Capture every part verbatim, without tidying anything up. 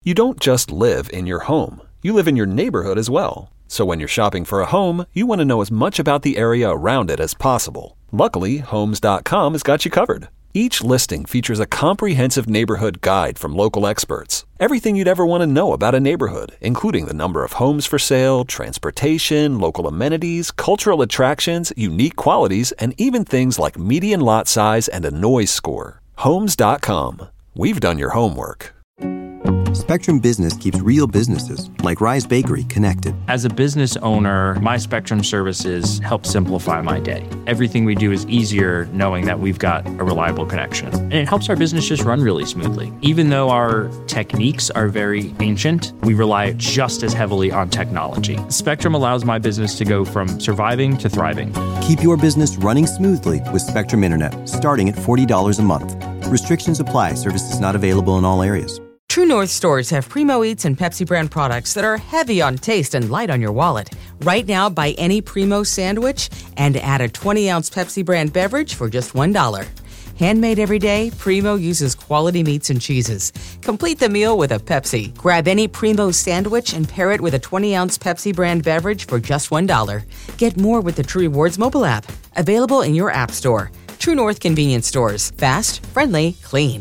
You don't just live in your home. You live in your neighborhood as well. So when you're shopping for a home, you want to know as much about the area around it as possible. Luckily, Homes dot com has got you covered. Each listing features a comprehensive neighborhood guide from local experts. Everything you'd ever want to know about a neighborhood, including the number of homes for sale, transportation, local amenities, cultural attractions, unique qualities, and even things like median lot size and a noise score. Homes dot com. We've done your homework. Spectrum Business keeps real businesses, like Rise Bakery, connected. As a business owner, my Spectrum services help simplify my day. Everything we do is easier knowing that we've got a reliable connection. And it helps our business just run really smoothly. Even though our techniques are very ancient, we rely just as heavily on technology. Spectrum allows my business to go from surviving to thriving. Keep your business running smoothly with Spectrum Internet, starting at forty dollars a month. Restrictions apply. Services not available in all areas. True North stores have Primo Eats and Pepsi brand products that are heavy on taste and light on your wallet. Right now, buy any Primo sandwich and add a twenty-ounce Pepsi brand beverage for just one dollar. Handmade every day, Primo uses quality meats and cheeses. Complete the meal with a Pepsi. Grab any Primo sandwich and pair it with a twenty-ounce Pepsi brand beverage for just one dollar. Get more with the True Rewards mobile app. Available in your app store. True North convenience stores. Fast, friendly, clean.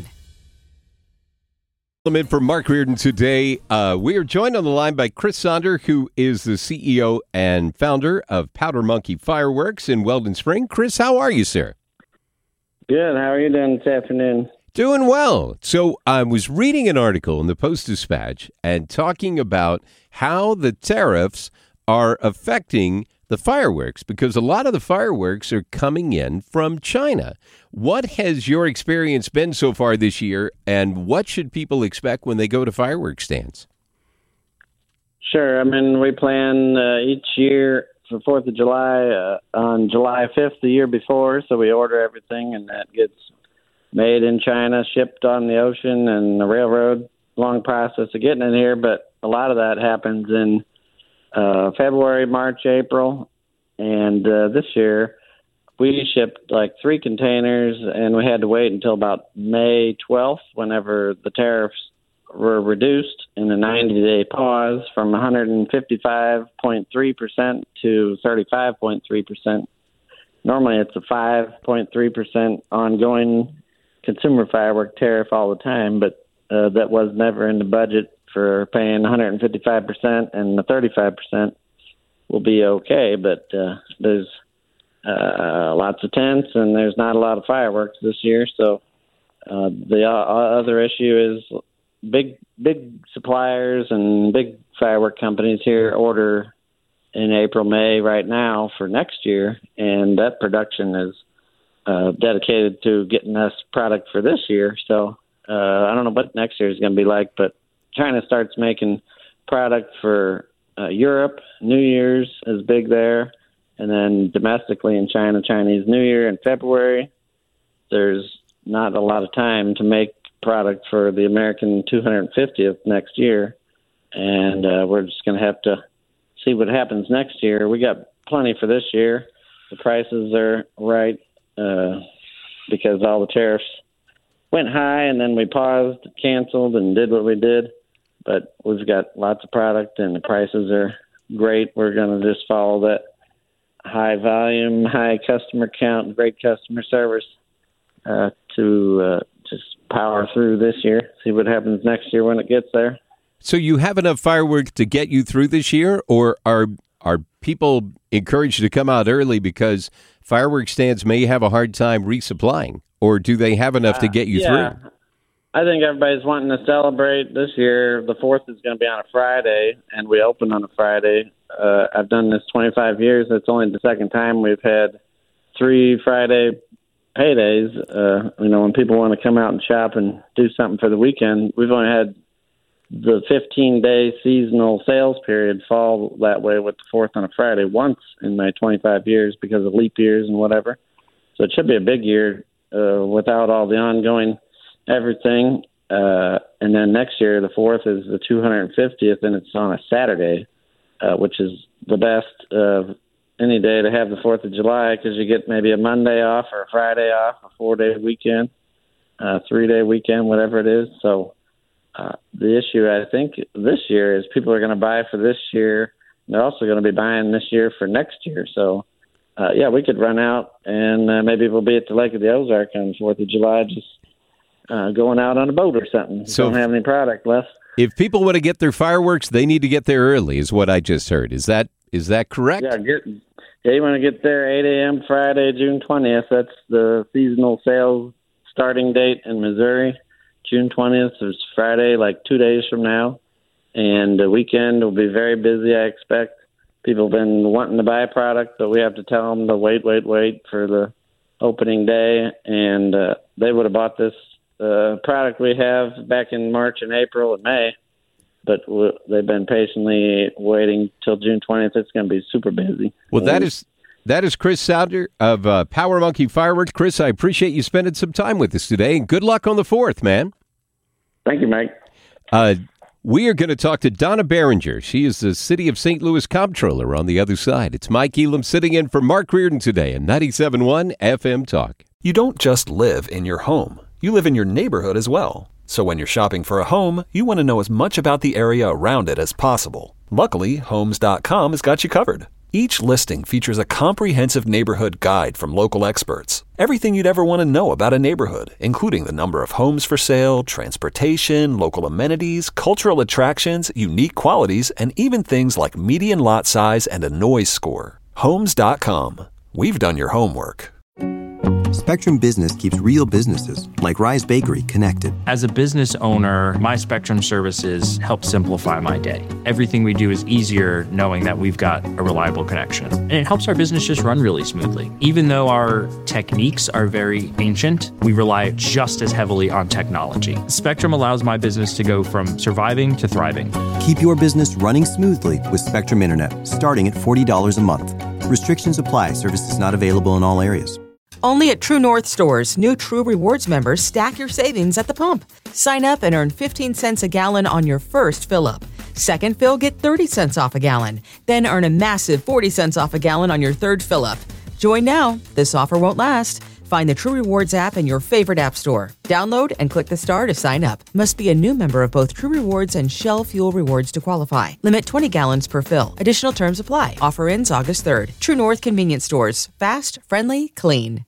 For Mark Reardon today, uh, we are joined on the line by Chris Sonder, who is the C E O and founder of Powder Monkey Fireworks in Weldon Spring. Chris, how are you, sir? Good. How are you doing this afternoon? Doing well. So I was reading an article in the Post-Dispatch and talking about how the tariffs are affecting the fireworks, because a lot of the fireworks are coming in from China. What has your experience been so far this year, and what should people expect when they go to fireworks stands? Sure. I mean, we plan uh, each year for fourth of July uh, on July fifth the year before, so we order everything, and that gets made in China, shipped on the ocean and the railroad. Long process of getting it here, but a lot of that happens in Uh, February, March, April, and uh, this year we shipped like three containers, and we had to wait until about May twelfth whenever the tariffs were reduced in a ninety-day pause from one hundred fifty-five point three percent to thirty-five point three percent. Normally it's a five point three percent ongoing consumer firework tariff all the time, but uh, that was never in the budget for paying one hundred fifty-five percent, and the thirty-five percent will be okay, but uh, there's uh, lots of tents and there's not a lot of fireworks this year. So uh, the uh, other issue is big big suppliers and big firework companies here order in April, May right now for next year, and that production is uh, dedicated to getting us product for this year. So uh, I don't know what next year is going to be like, but China starts making product for uh, Europe. New Year's is big there. And then domestically in China, Chinese New Year in February. There's not a lot of time to make product for the American two hundred fiftieth next year. And uh, we're just going to have to see what happens next year. We got plenty for this year. The prices are right uh, because all the tariffs went high, and then we paused, canceled, and did what we did. But we've got lots of product, and the prices are great. We're going to just follow that high volume, high customer count, great customer service uh, to uh, just power through this year, see what happens next year when it gets there. So you have enough fireworks to get you through this year, or are are people encouraged to come out early because fireworks stands may have a hard time resupplying, or do they have enough to get you uh, yeah. through? I think everybody's wanting to celebrate this year. The fourth is going to be on a Friday, and we open on a Friday. Uh, I've done this twenty-five years. It's only the second time we've had three Friday paydays. Uh, you know, when people want to come out and shop and do something for the weekend, we've only had the fifteen-day seasonal sales period fall that way with the fourth on a Friday once in my twenty-five years because of leap years and whatever. So it should be a big year uh, without all the ongoing everything. Uh, and then next year, the fourth is the two hundred fiftieth, and it's on a Saturday, uh, which is the best of any day to have the fourth of July because you get maybe a Monday off or a Friday off, a four-day weekend, a three-day weekend, whatever it is. So uh, the issue, I think, this year is people are going to buy for this year. They're also going to be buying this year for next year. So, uh, yeah, we could run out, and uh, maybe we'll be at the Lake of the Ozark on fourth of July just uh, going out on a boat or something. So don't have any product left. If people want to get their fireworks, they need to get there early, is what I just heard. Is that is that correct? Yeah, get, yeah you want to get there eight a.m. Friday, June twentieth. That's the seasonal sales starting date in Missouri. June twentieth is Friday, like two days from now. And the weekend will be very busy, I expect. People have been wanting to buy product, but we have to tell them to wait, wait, wait for the opening day. And uh, they would have bought this uh, product we have back in March and April and May. But w- they've been patiently waiting till June twentieth. It's going to be super busy. Well, that is that is Chris Sounder of uh, Power Monkey Fireworks. Chris, I appreciate you spending some time with us today, and good luck on the fourth, man. Thank you, Mike. Uh, we are going to talk to Donna Behringer. She is the City of Saint Louis Comptroller on the other side. It's Mike Elam sitting in for Mark Reardon today on ninety-seven point one F M Talk. You don't just live in your home. You live in your neighborhood as well. So when you're shopping for a home, you want to know as much about the area around it as possible. Luckily, Homes dot com has got you covered. Each listing features a comprehensive neighborhood guide from local experts. Everything you'd ever want to know about a neighborhood, including the number of homes for sale, transportation, local amenities, cultural attractions, unique qualities, and even things like median lot size and a noise score. Homes dot com. We've done your homework. Spectrum Business keeps real businesses, like Rise Bakery, connected. As a business owner, my Spectrum services help simplify my day. Everything we do is easier knowing that we've got a reliable connection. And it helps our business just run really smoothly. Even though our techniques are very ancient, we rely just as heavily on technology. Spectrum allows my business to go from surviving to thriving. Keep your business running smoothly with Spectrum Internet, starting at forty dollars a month. Restrictions apply. Services not available in all areas. Only at True North stores, new True Rewards members stack your savings at the pump. Sign up and earn fifteen cents a gallon on your first fill-up. Second fill, get thirty cents off a gallon. Then earn a massive forty cents off a gallon on your third fill-up. Join now. This offer won't last. Find the True Rewards app in your favorite app store. Download and click the star to sign up. Must be a new member of both True Rewards and Shell Fuel Rewards to qualify. Limit twenty gallons per fill. Additional terms apply. Offer ends August third. True North Convenience Stores. Fast, friendly, clean.